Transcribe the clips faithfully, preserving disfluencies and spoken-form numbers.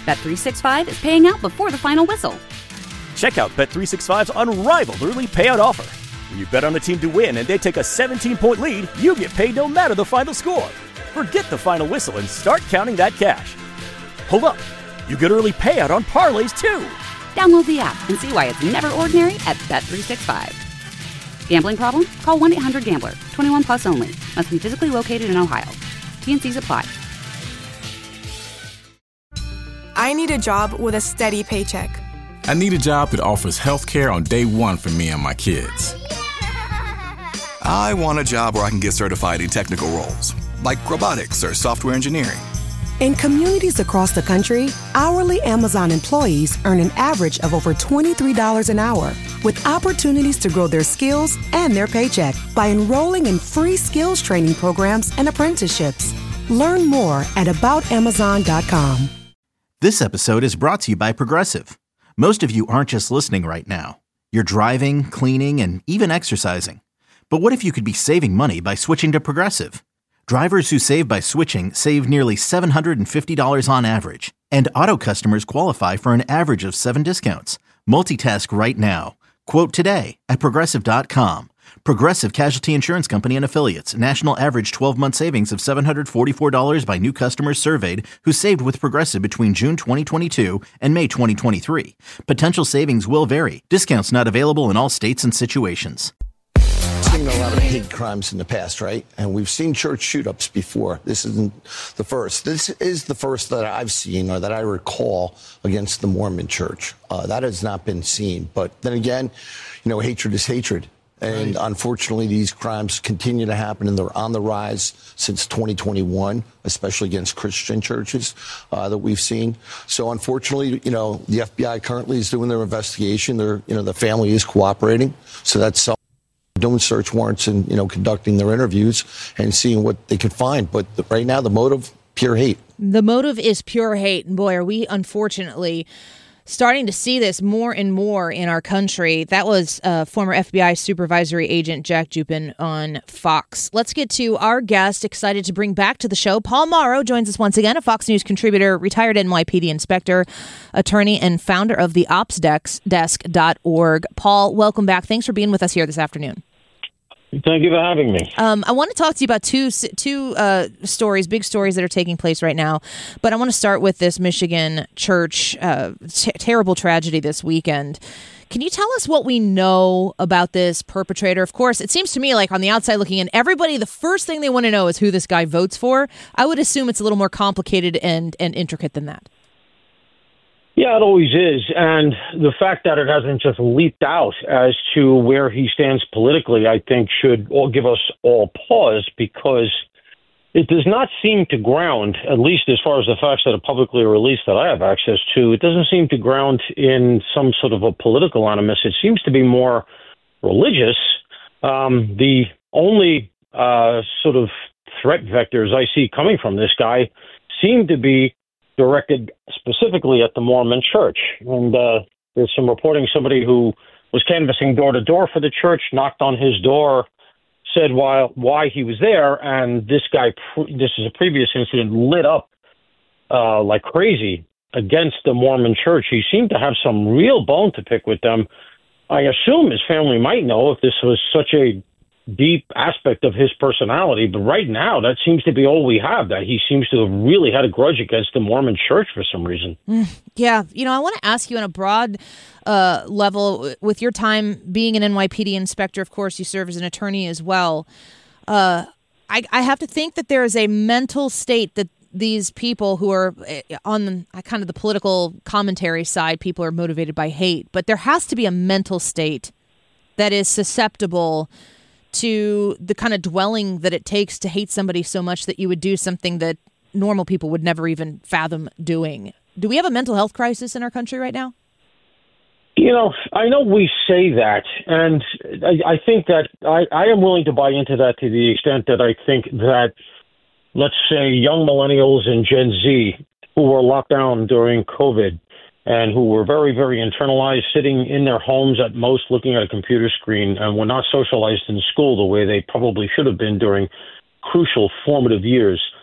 Bet three sixty-five is paying out before the final whistle. Check out Bet three sixty-five's unrivaled early payout offer. When you bet on a team to win and they take a seventeen-point lead, you get paid no matter the final score. Forget the final whistle and start counting that cash. Hold up. You get early payout on parlays, too. Download the app and see why it's never ordinary at Bet three sixty-five. Gambling problem? Call one eight hundred gambler. twenty-one plus only. Must be physically located in Ohio. T N Cs apply. I need a job with a steady paycheck. I need a job that offers health care on day one for me and my kids. I want a job where I can get certified in technical roles, like robotics or software engineering. In communities across the country, hourly Amazon employees earn an average of over twenty-three dollars an hour, with opportunities to grow their skills and their paycheck by enrolling in free skills training programs and apprenticeships. Learn more at about amazon dot com. This episode is brought to you by Progressive. Most of you aren't just listening right now. You're driving, cleaning, and even exercising. But what if you could be saving money by switching to Progressive? Drivers who save by switching save nearly seven hundred fifty dollars on average, and auto customers qualify for an average of seven discounts. Multitask right now. Quote today at progressive dot com. Progressive Casualty Insurance Company and Affiliates. National average twelve-month savings of seven hundred forty-four dollars by new customers surveyed who saved with Progressive between June twenty twenty-two and May twenty twenty-three. Potential savings will vary. Discounts not available in all states and situations. Seen a lot of hate crimes in the past, right? And we've seen church shoot-ups before. This isn't the first. This is the first that I've seen or that I recall against the Mormon Church. Uh, that has not been seen. But then again, you know, hatred is hatred. And right. Unfortunately, these crimes continue to happen, and they're on the rise since twenty twenty-one, especially against Christian churches uh, that we've seen. So unfortunately, you know, the F B I currently is doing their investigation. They're, you know, the family is cooperating. So that's something. Doing search warrants and, you know, conducting their interviews and seeing what they can find. But the, right now, the motive, pure hate. The motive is pure hate. And boy, are we unfortunately starting to see this more and more in our country. That was uh, former F B I supervisory agent Jack Jupin on Fox. Let's get to our guest, excited to bring back to the show. Paul Mauro joins us once again, a Fox News contributor, retired N Y P D inspector, attorney, and founder of the ops desk dot org. Paul, welcome back. Thanks for being with us here this afternoon. Thank you for having me. Um, I want to talk to you about two two uh, stories, big stories that are taking place right now. But I want to start with this Michigan church uh, t- terrible tragedy this weekend. Can you tell us what we know about this perpetrator? Of course, it seems to me like on the outside looking in, everybody, the first thing they want to know is who this guy votes for. I would assume it's a little more complicated and, and intricate than that. Yeah, it always is. And the fact that it hasn't just leaped out as to where he stands politically, I think should all give us all pause, because it does not seem to ground, at least as far as the facts that are publicly released that I have access to, it doesn't seem to ground in some sort of a political animus. It seems to be more religious. Um, the only uh, sort of threat vectors I see coming from this guy seem to be directed specifically at the Mormon Church. And uh, there's some reporting somebody who was canvassing door to door for the church, knocked on his door, said why, why he was there, and this guy, pre- this is a previous incident, lit up uh, like crazy against the Mormon Church. He seemed to have some real bone to pick with them. I assume his family might know if this was such a deep aspect of his personality, but right now that seems to be all we have, that he seems to have really had a grudge against the Mormon Church for some reason. Mm, yeah. You know, I want to ask you on a broad uh, level, with your time being an N Y P D inspector, of course, you serve as an attorney as well. Uh, I, I have to think that there is a mental state that these people who are on the, kind of the political commentary side, people are motivated by hate, but there has to be a mental state that is susceptible to the kind of dwelling that it takes to hate somebody so much that you would do something that normal people would never even fathom doing. Do we have a mental health crisis in our country right now? You know, I know we say that, and I, I think that I, I am willing to buy into that to the extent that I think that, let's say, young millennials and Gen Z who were locked down during COVID and who were very, very internalized, sitting in their homes at most looking at a computer screen, and were not socialized in school the way they probably should have been during crucial formative years.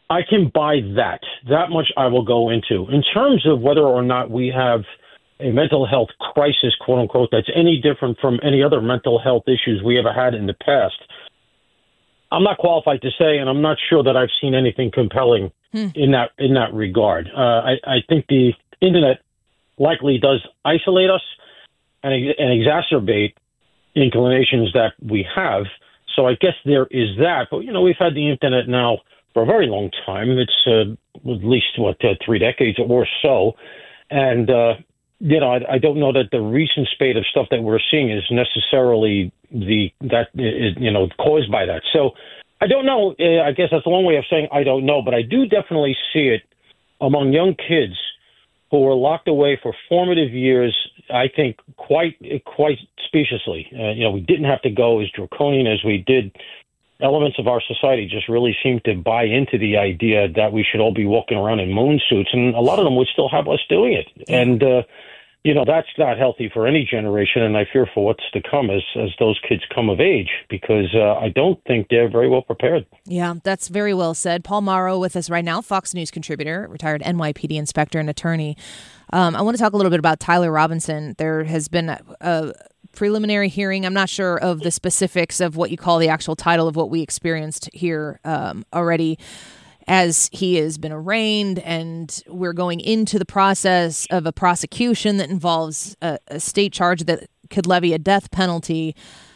I can buy that. That much I will go into. In terms of whether or not we have a mental health crisis, quote unquote, that's any different from any other mental health issues we ever had in the past, I'm not qualified to say, and I'm not sure that I've seen anything compelling hmm. in that in that regard. Uh, I, I think the internet likely does isolate us and, and exacerbate inclinations that we have. So I guess there is that. But, you know, we've had the internet now for a very long time. It's uh, at least, what, uh, three decades or so. And, uh, you know, I, I don't know that the recent spate of stuff that we're seeing is necessarily the that is, you know, caused by that. So I don't know. Uh, I guess that's a long way of saying I don't know. But I do definitely see it among young kids who were locked away for formative years, I think, quite quite speciously. Uh, you know, we didn't have to go as draconian as we did. Elements of our society just really seem to buy into the idea that we should all be walking around in moon suits, and a lot of them would still have us doing it. And, uh, you know, that's not healthy for any generation, and I fear for what's to come as, as those kids come of age, because uh, I don't think they're very well prepared. Yeah, that's very well said. Paul Mauro with us right now, Fox News contributor, retired N Y P D inspector and attorney. Um, I want to talk a little bit about Tyler Robinson. There has been a, a preliminary hearing. I'm not sure of the specifics of what you call the actual title of what we experienced here um, already, as he has been arraigned, and we're going into the process of a prosecution that involves a, a state charge that could levy a death penalty.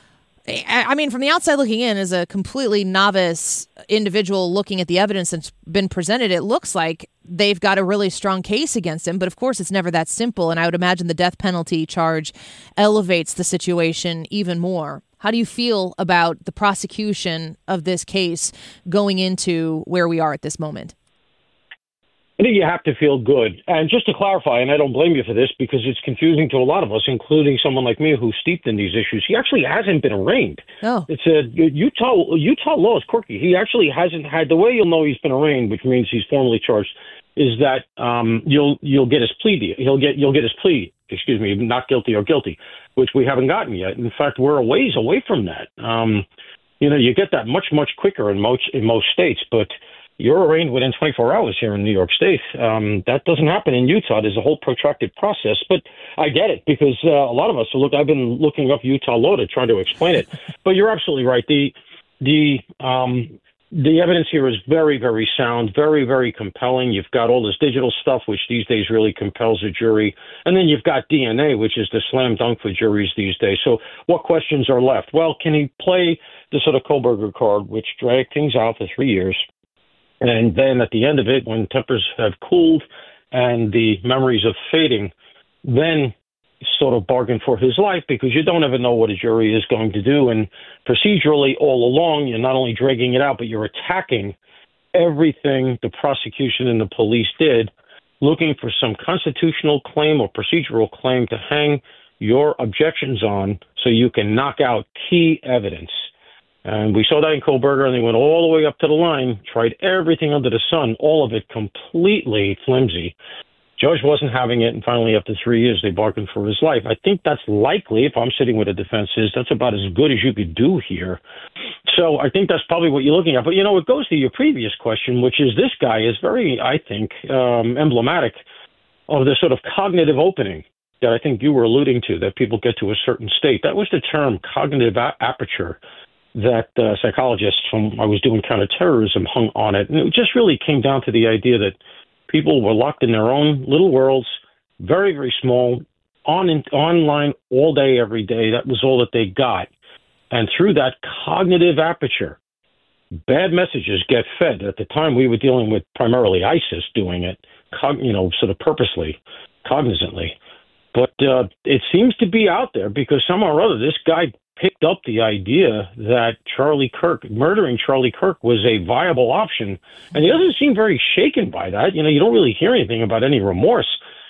I mean, from the outside looking in, as a completely novice individual looking at the evidence that's been presented, it looks like they've got a really strong case against him. But of course, it's never that simple. And I would imagine the death penalty charge elevates the situation even more. How do you feel about the prosecution of this case going into where we are at this moment? I think you have to feel good. And just to clarify, and I don't blame you for this because it's confusing to a lot of us, including someone like me who's steeped in these issues, he actually hasn't been arraigned. Oh. It's a Utah Utah law is quirky. He actually hasn't had, the way you'll know he's been arraigned, which means he's formally charged, is that um, you'll you'll get his plea deal. He'll get you'll get his plea, excuse me, not guilty or guilty, which we haven't gotten yet. In fact, we're a ways away from that. Um, you know, you get that much, much quicker in most in most states, but you're arraigned within twenty-four hours here in New York State. Um, that doesn't happen in Utah. There's a whole protracted process, but I get it because uh, a lot of us look. I've been looking up Utah law to try to explain it. But you're absolutely right. The the um, the evidence here is very, very sound, very, very compelling. You've got all this digital stuff, which these days really compels a jury, and then you've got D N A, which is the slam dunk for juries these days. So, what questions are left? Well, can he play the sort of Kohlberger card, which dragged things out for three years? And then at the end of it, when tempers have cooled and the memories of fading, then sort of bargain for his life, because you don't ever know what a jury is going to do. And procedurally, all along, you're not only dragging it out, but you're attacking everything the prosecution and the police did, looking for some constitutional claim or procedural claim to hang your objections on so you can knock out key evidence. And we saw that in Kohlberger, and they went all the way up to the line, tried everything under the sun, all of it completely flimsy. Judge wasn't having it, and finally, after three years, they bargained for his life. I think that's likely, if I'm sitting with a defense, is that's about as good as you could do here. So I think that's probably what you're looking at. But, you know, it goes to your previous question, which is this guy is very, I think, um, emblematic of the sort of cognitive opening that I think you were alluding to, that people get to a certain state. That was the term cognitive a- aperture. that uh, psychologists from I was doing counterterrorism hung on it. And it just really came down to the idea that people were locked in their own little worlds, very, very small, on in, online all day, every day. That was all that they got. And through that cognitive aperture, bad messages get fed. At the time, we were dealing with primarily ISIS doing it, cog- you know, sort of purposely, cognizantly. But uh, it seems to be out there because somehow or other, this guy picked up the idea that Charlie Kirk, murdering Charlie Kirk, was a viable option. And he doesn't seem very shaken by that. You know, you don't really hear anything about any remorse.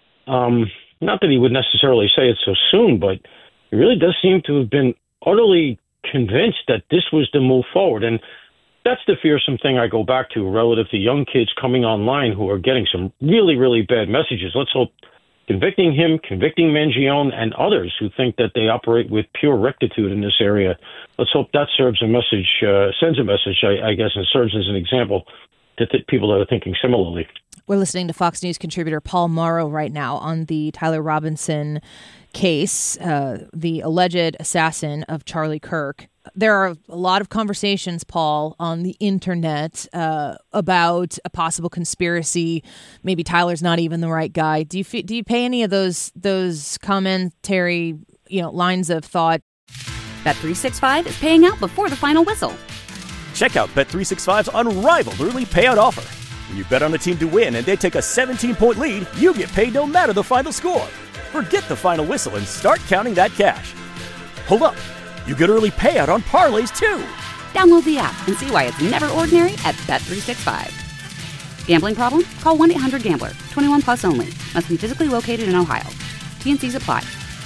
Um, not that he would necessarily say it so soon, but he really does seem to have been utterly convinced that this was the move forward. And that's the fearsome thing I go back to relative to young kids coming online who are getting some really, really bad messages. Let's hope convicting him, convicting Mangione, and others who think that they operate with pure rectitude in this area. Let's hope that serves a message, uh, sends a message, I, I guess, and serves as an example to th- people that are thinking similarly. We're listening to Fox News contributor Paul Mauro right now on the Tyler Robinson case, uh, the alleged assassin of Charlie Kirk. There are a lot of conversations, Paul, on the internet uh, about a possible conspiracy. Maybe Tyler's not even the right guy. Do you f- do you pay any of those those commentary, you know, lines of thought? Bet three sixty-five is paying out before the final whistle. Check out Bet three sixty-five's unrivaled early payout offer. When you bet on a team to win and they take a seventeen-point lead, you get paid no matter the final score. Forget the final whistle and start counting that cash. Hold up. You get early payout on parlays, too. Download the app and see why it's never ordinary at Bet three sixty-five. Gambling problem? Call one eight hundred gambler. twenty-one plus only. Must be physically located in Ohio. T and Cs apply.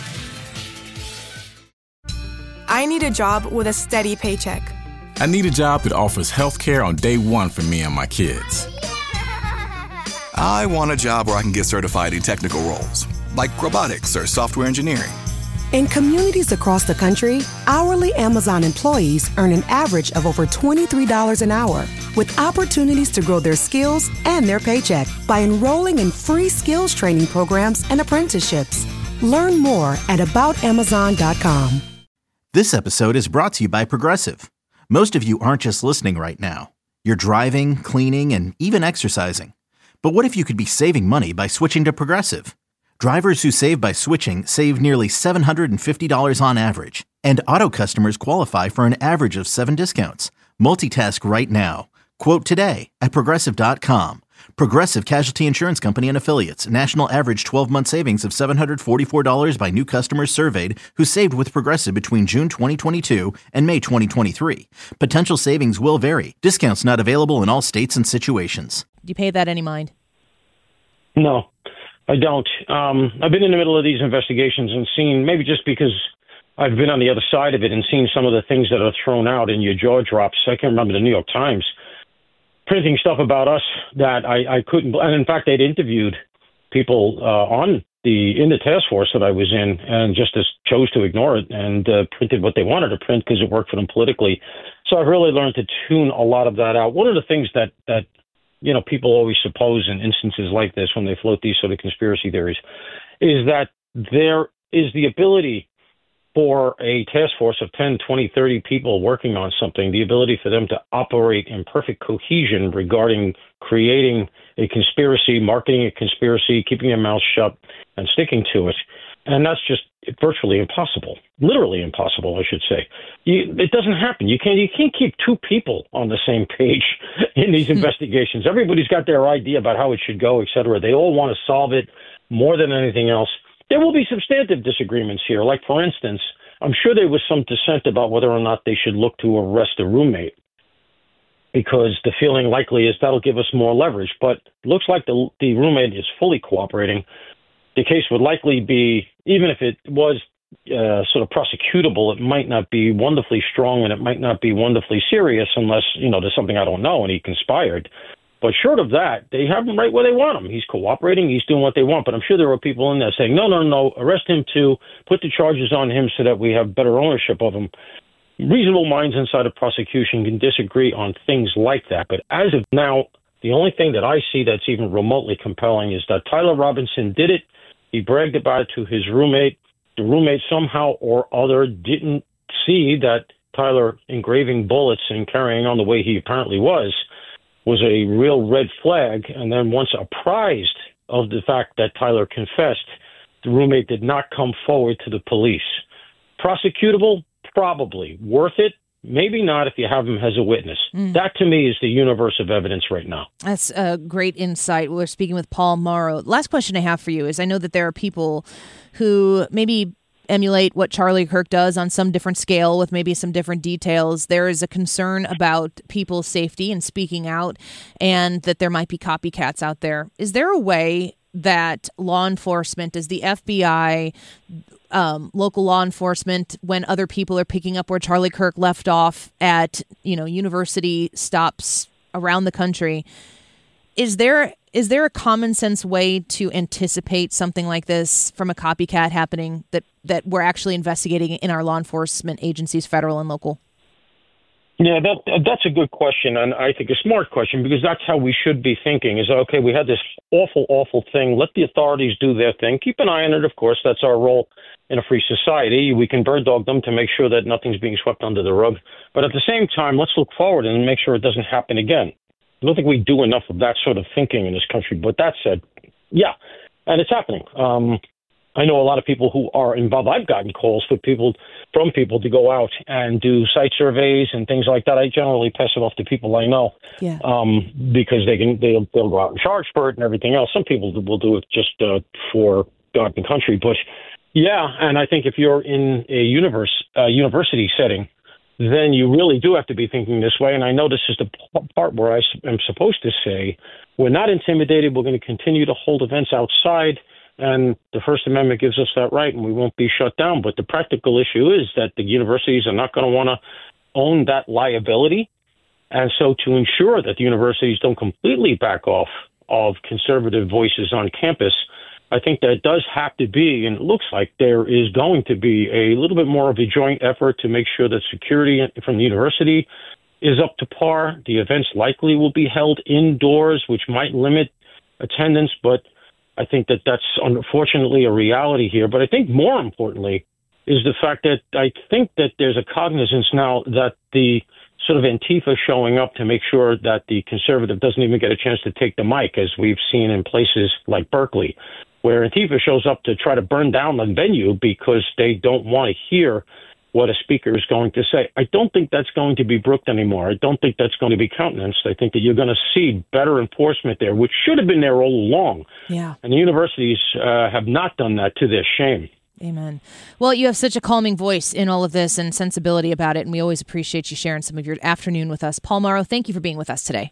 I need a job with a steady paycheck. I need a job that offers health care on day one for me and my kids. I want a job where I can get certified in technical roles, like robotics or software engineering. In communities across the country, hourly Amazon employees earn an average of over twenty-three dollars an hour, with opportunities to grow their skills and their paycheck by enrolling in free skills training programs and apprenticeships. Learn more at about amazon dot com. This episode is brought to you by Progressive. Most of you aren't just listening right now. You're driving, cleaning, and even exercising. But what if you could be saving money by switching to Progressive? Drivers who save by switching save nearly seven hundred fifty dollars on average, and auto customers qualify for an average of seven discounts. Multitask right now. Quote today at progressive dot com. Progressive Casualty Insurance Company and Affiliates. National average twelve-month savings of seven hundred forty-four dollars by new customers surveyed who saved with Progressive between June twenty twenty-two and May twenty twenty-three. Potential savings will vary. Discounts not available in all states and situations. Do you pay that any mind? No, I don't. Um, I've been in the middle of these investigations and seen, maybe just because I've been on the other side of it and seen some of the things that are thrown out and your jaw drops. I can remember the New York Times printing stuff about us that I, I couldn't. And in fact, they'd interviewed people uh, on the in the task force that I was in, and just as chose to ignore it and uh, printed what they wanted to print because it worked for them politically. So I've really learned to tune a lot of that out. One of the things that that you know people always suppose in instances like this when they float these sort of conspiracy theories is that there is the ability for a task force of ten, twenty, thirty people working on something, the ability for them to operate in perfect cohesion regarding creating a conspiracy, marketing a conspiracy, keeping their mouth shut, and sticking to it. And that's just virtually impossible, literally impossible, I should say. You, it doesn't happen. You can't, you can't keep two people on the same page in these investigations. Everybody's got their idea about how it should go, et cetera. They all want to solve it more than anything else. There will be substantive disagreements here. Like, for instance, I'm sure there was some dissent about whether or not they should look to arrest a roommate, because the feeling likely is that'll give us more leverage. But it looks like the, the roommate is fully cooperating. The case would likely be, even if it was uh, sort of prosecutable, it might not be wonderfully strong and it might not be wonderfully serious unless, you know, there's something I don't know and he conspired. But short of that, they have him right where they want him. He's cooperating. He's doing what they want. But I'm sure there are people in there saying, no, no, no, arrest him too. Put the charges on him so that we have better ownership of him. Reasonable minds inside of prosecution can disagree on things like that. But as of now, the only thing that I see that's even remotely compelling is that Tyler Robinson did it. He bragged about it to his roommate. The roommate somehow or other didn't see that Tyler engraving bullets and carrying on the way he apparently was was a real red flag. And then once apprised of the fact that Tyler confessed, the roommate did not come forward to the police. Prosecutable? Probably. Worth it? Maybe not if you have him as a witness. Mm. That, to me, is the universe of evidence right now. That's a great insight. We're speaking with Paul Mauro. Last question I have for you is, I know that there are people who maybe emulate what Charlie Kirk does on some different scale with maybe some different details. There is a concern about people's safety and speaking out, and that there might be copycats out there. Is there a way that law enforcement, as the F B I, um, local law enforcement, when other people are picking up where Charlie Kirk left off at, you know, university stops around the country, is there is there a common sense way to anticipate something like this from a copycat happening that, that we're actually investigating in our law enforcement agencies, federal and local? Yeah, that that's a good question, and I think a smart question, because that's how we should be thinking is, okay, we had this awful, awful thing. Let the authorities do their thing. Keep an eye on it, of course. That's our role in a free society. We can bird dog them to make sure that nothing's being swept under the rug. But at the same time, let's look forward and make sure it doesn't happen again. I don't think we do enough of that sort of thinking in this country. But that said, yeah, and it's happening. Um, I know a lot of people who are involved. I've gotten calls for people from people to go out and do site surveys and things like that. I generally pass it off to people I know, yeah. um, because they can they'll they'll go out and charge for it and everything else. Some people will do it just uh, for God and country, but yeah. And I think if you're in a universe uh, university setting, then you really do have to be thinking this way. And I know this is the p- part where I am supposed to say we're not intimidated. We're going to continue to hold events outside. And the First Amendment gives us that right, and we won't be shut down. But the practical issue is that the universities are not going to want to own that liability. And so to ensure that the universities don't completely back off of conservative voices on campus, I think that it does have to be, and it looks like there is going to be a little bit more of a joint effort to make sure that security from the university is up to par. The events likely will be held indoors, which might limit attendance, but I think that that's unfortunately a reality here. But I think more importantly is the fact that I think that there's a cognizance now that the sort of Antifa showing up to make sure that the conservative doesn't even get a chance to take the mic, as we've seen in places like Berkeley, where Antifa shows up to try to burn down the venue because they don't want to hear what a speaker is going to say. I don't think that's going to be brooked anymore. I don't think that's going to be countenanced. I think that you're going to see better enforcement there, which should have been there all along. Yeah. And the universities uh, have not done that, to their shame. Amen. Well, you have such a calming voice in all of this and sensibility about it, and we always appreciate you sharing some of your afternoon with us. Paul Mauro, thank you for being with us today.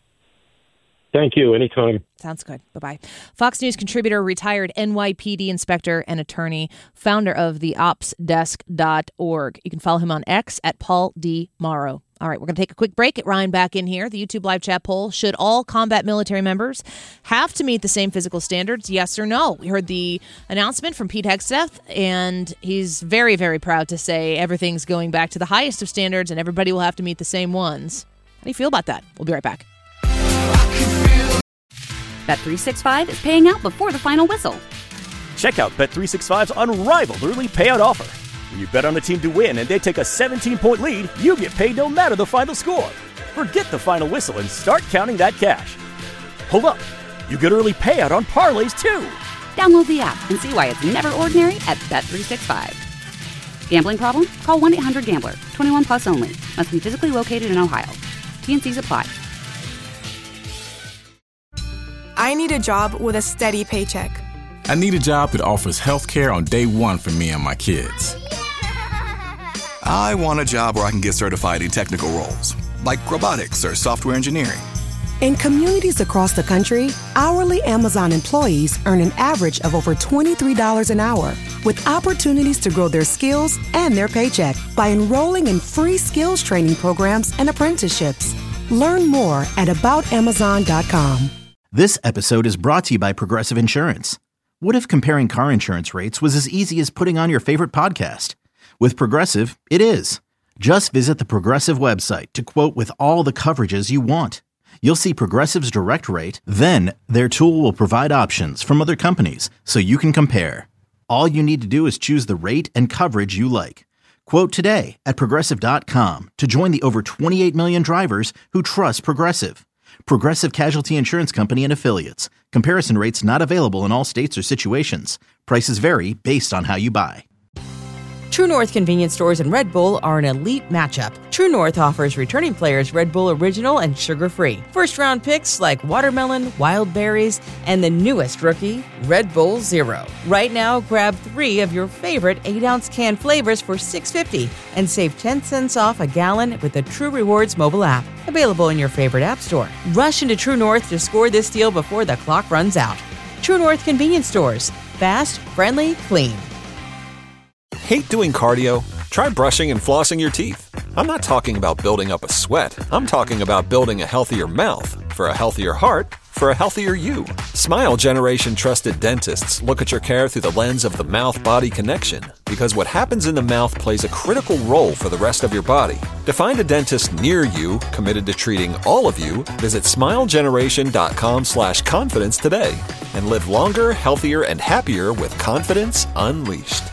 Thank you. Anytime. Sounds good. Bye-bye. Fox News contributor, retired N Y P D inspector and attorney, founder of the ops desk dot org. You can follow him on X at Paul D. Mauro. All right, we're going to take a quick break. Get Ryan back in here. The YouTube live chat poll: should all combat military members have to meet the same physical standards? Yes or no? We heard the announcement from Pete Hegseth, and he's very, very proud to say everything's going back to the highest of standards and everybody will have to meet the same ones. How do you feel about that? We'll be right back. Bet three sixty-five is paying out before the final whistle. Check out Bet three sixty-five's unrivaled early payout offer. When you bet on a team to win and they take a seventeen-point lead, you get paid no matter the final score. Forget the final whistle and start counting that cash. Hold up. You get early payout on parlays, too. Download the app and see why it's never ordinary at Bet three sixty-five. Gambling problem? Call one eight hundred gambler. twenty-one plus only. Must be physically located in Ohio. T and C's apply. I need a job with a steady paycheck. I need a job that offers health care on day one for me and my kids. I want a job where I can get certified in technical roles, like robotics or software engineering. In communities across the country, hourly Amazon employees earn an average of over twenty-three dollars an hour, with opportunities to grow their skills and their paycheck by enrolling in free skills training programs and apprenticeships. Learn more at about amazon dot com. This episode is brought to you by Progressive Insurance. What if comparing car insurance rates was as easy as putting on your favorite podcast? With Progressive, it is. Just visit the Progressive website to quote with all the coverages you want. You'll see Progressive's direct rate, then their tool will provide options from other companies so you can compare. All you need to do is choose the rate and coverage you like. Quote today at progressive dot com to join the over twenty-eight million drivers who trust Progressive. Progressive Casualty Insurance Company and Affiliates. Comparison rates not available in all states or situations. Prices vary based on how you buy. True North convenience stores and Red Bull are an elite matchup. True North offers returning players Red Bull Original and sugar-free. First-round picks like watermelon, wild berries, and the newest rookie, Red Bull Zero. Right now, grab three of your favorite eight-ounce can flavors for six dollars and fifty cents and save ten cents off a gallon with the True Rewards mobile app. Available in your favorite app store. Rush into True North to score this deal before the clock runs out. True North convenience stores. Fast, friendly, clean. Hate doing cardio? Try brushing and flossing your teeth. I'm not talking about building up a sweat. I'm talking about building a healthier mouth. For a healthier heart, for a healthier you. Smile Generation trusted dentists look at your care through the lens of the mouth-body connection, because what happens in the mouth plays a critical role for the rest of your body. To find a dentist near you committed to treating all of you, visit smilegeneration.com slash confidence today and live longer, healthier, and happier with confidence unleashed.